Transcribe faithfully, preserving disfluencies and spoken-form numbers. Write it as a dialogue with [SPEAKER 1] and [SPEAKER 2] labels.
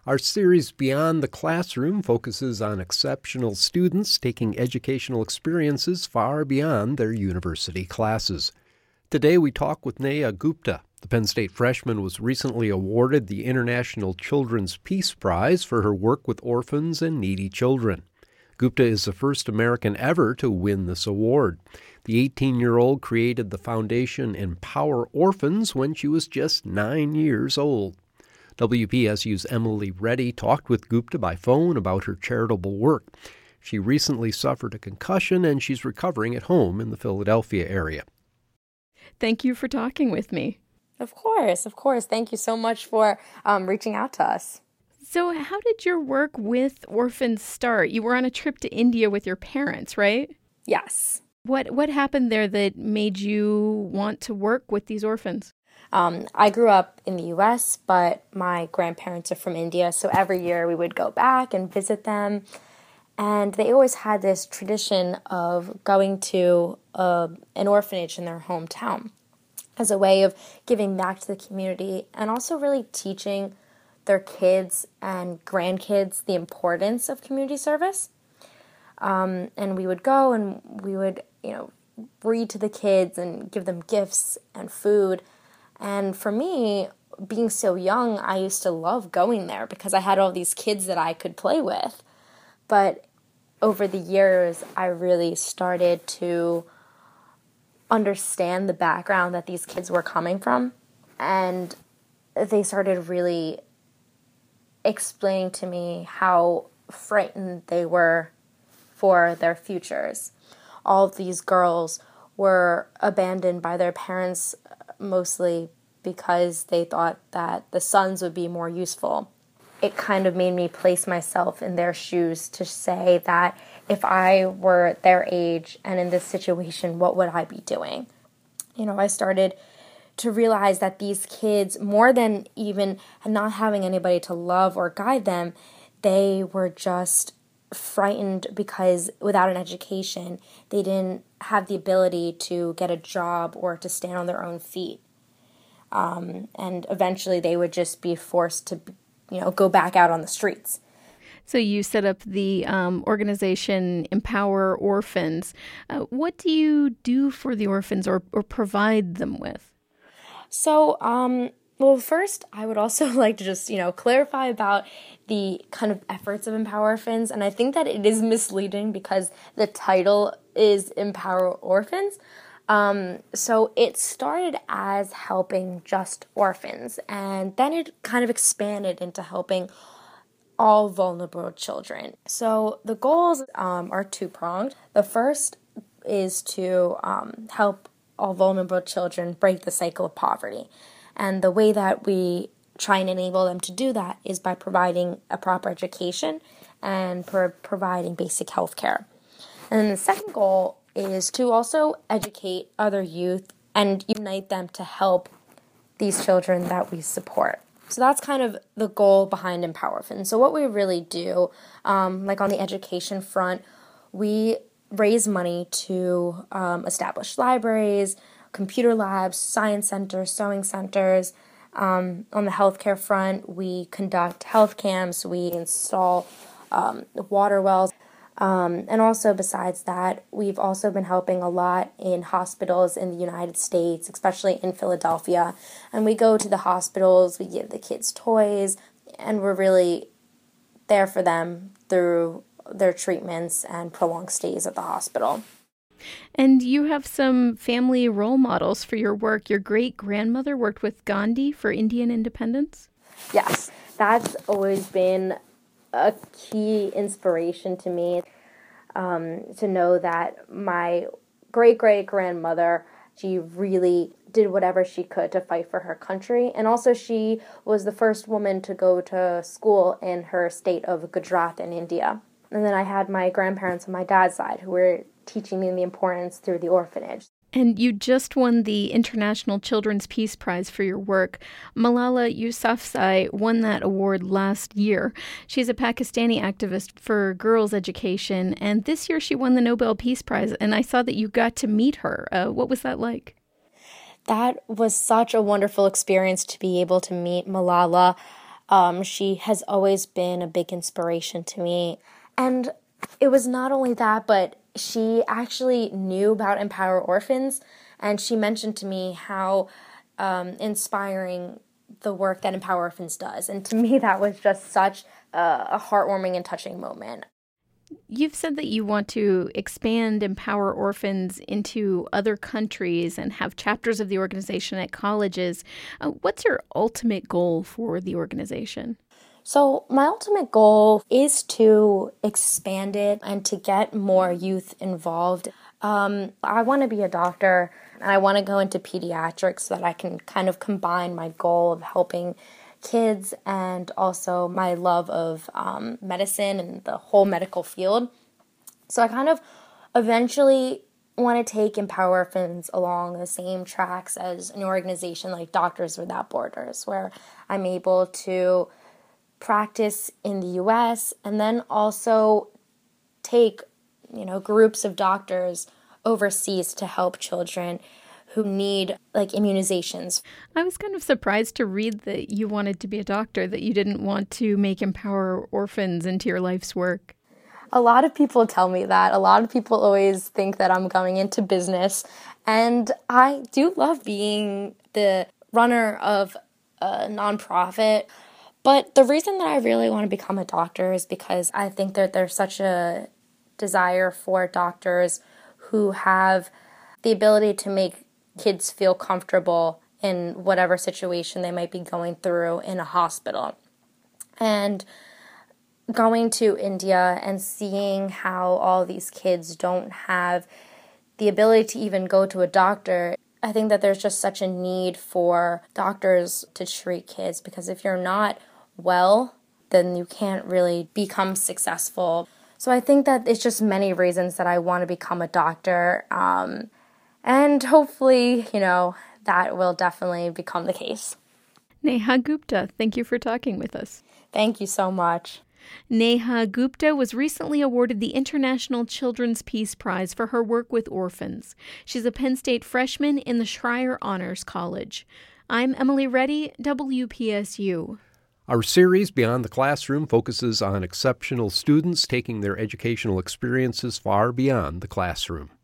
[SPEAKER 1] Our series Beyond the Classroom focuses on exceptional students taking educational experiences far beyond their university classes. Today we talk with Neha Gupta. The Penn State freshman was recently awarded the International Children's Peace Prize for her work with orphans and needy children. Gupta is the first American ever to win this award. The eighteen-year-old created the foundation Empower Orphans when she was just nine years old. W P S U's Emily Reddy talked with Gupta by phone about her charitable work. She recently suffered a concussion and she's recovering at home in the Philadelphia area.
[SPEAKER 2] Thank you for talking with me.
[SPEAKER 3] Of course, of course. Thank you so much for um, reaching out to us.
[SPEAKER 2] So how did your work with orphans start? You were on a trip to India with your parents, right?
[SPEAKER 3] Yes.
[SPEAKER 2] What what happened there that made you want to work with these orphans?
[SPEAKER 3] Um, I grew up in the U S, but my grandparents are from India, so every year we would go back and visit them. And they always had this tradition of going to uh, an orphanage in their hometown as a way of giving back to the community and also really teaching their kids and grandkids the importance of community service. Um, and we would go and we would, you know, read to the kids and give them gifts and food. And for me, being so young, I used to love going there because I had all these kids that I could play with. But over the years, I really started to understand the background that these kids were coming from. And they started really explaining to me how frightened they were for their futures. All of these girls were abandoned by their parents mostly because they thought that the sons would be more useful. It kind of made me place myself in their shoes to say that if I were their age and in this situation, what would I be doing? You know, I started to realize that these kids, more than even not having anybody to love or guide them, they were just frightened because without an education, they didn't have the ability to get a job or to stand on their own feet. Um, and eventually they would just be forced to, you know, go back out on the streets.
[SPEAKER 2] So you set up the um, organization Empower Orphans. Uh, what do you do for the orphans or, or provide them with?
[SPEAKER 3] So, um, well, first, I would also like to just, you know, clarify about the kind of efforts of Empower Orphans. And I think that it is misleading because the title is Empower Orphans. Um, so it started as helping just orphans, and then it kind of expanded into helping all vulnerable children. So the goals um, are two-pronged. The first is to um, help all vulnerable children break the cycle of poverty. And the way that we try and enable them to do that is by providing a proper education and pro- providing basic health care. And then the second goal is to also educate other youth and unite them to help these children that we support. So that's kind of the goal behind Empower Orphans. So what we really do, um, like on the education front, we raise money to um, establish libraries, computer labs, science centers, sewing centers. Um, on the healthcare front, we conduct health camps, we install um, water wells. Um, and also besides that, we've also been helping a lot in hospitals in the United States, especially in Philadelphia. And we go to the hospitals, we give the kids toys, and we're really there for them through their treatments and prolonged stays at the hospital.
[SPEAKER 2] And you have some family role models for your work. Your great-grandmother worked with Gandhi for Indian independence?
[SPEAKER 3] Yes, that's always been a key inspiration to me, um, to know that my great-great-grandmother, she really did whatever she could to fight for her country. And also she was the first woman to go to school in her state of Gujarat in India. And then I had my grandparents on my dad's side who were teaching me the importance through the orphanage.
[SPEAKER 2] And you just won the International Children's Peace Prize for your work. Malala Yousafzai won that award last year. She's a Pakistani activist for girls' education, and this year she won the Nobel Peace Prize, and I saw that you got to meet her. Uh, what was that like?
[SPEAKER 3] That was such a wonderful experience to be able to meet Malala. Um, she has always been a big inspiration to me. And it was not only that, but she actually knew about Empower Orphans, and she mentioned to me how um, inspiring the work that Empower Orphans does. And to me, that was just such a, a heartwarming and touching moment.
[SPEAKER 2] You've said that you want to expand Empower Orphans into other countries and have chapters of the organization at colleges. Uh, what's your ultimate goal for the organization?
[SPEAKER 3] So my ultimate goal is to expand it and to get more youth involved. Um, I want to be a doctor, and I want to go into pediatrics so that I can kind of combine my goal of helping kids and also my love of um, medicine and the whole medical field. So I kind of eventually want to take Empower Orphans along the same tracks as an organization like Doctors Without Borders, where I'm able to practice in the U S and then also take, you know, groups of doctors overseas to help children who need like immunizations.
[SPEAKER 2] I was kind of surprised to read that you wanted to be a doctor, that you didn't want to make Empower Orphans into your life's work.
[SPEAKER 3] A lot of people tell me that. A lot of people always think that I'm going into business, and I do love being the runner of a nonprofit. But the reason that I really want to become a doctor is because I think that there's such a desire for doctors who have the ability to make kids feel comfortable in whatever situation they might be going through in a hospital. And going to India and seeing how all these kids don't have the ability to even go to a doctor, I think that there's just such a need for doctors to treat kids, because if you're not well, then you can't really become successful. So I think that it's just many reasons that I want to become a doctor. Um, and hopefully, you know, that will definitely become the case.
[SPEAKER 2] Neha Gupta, thank you for talking with us.
[SPEAKER 3] Thank you so much.
[SPEAKER 2] Neha Gupta was recently awarded the International Children's Peace Prize for her work with orphans. She's a Penn State freshman in the Schreyer Honors College. I'm Emily Reddy, W P S U.
[SPEAKER 1] Our series, Beyond the Classroom, focuses on exceptional students taking their educational experiences far beyond the classroom.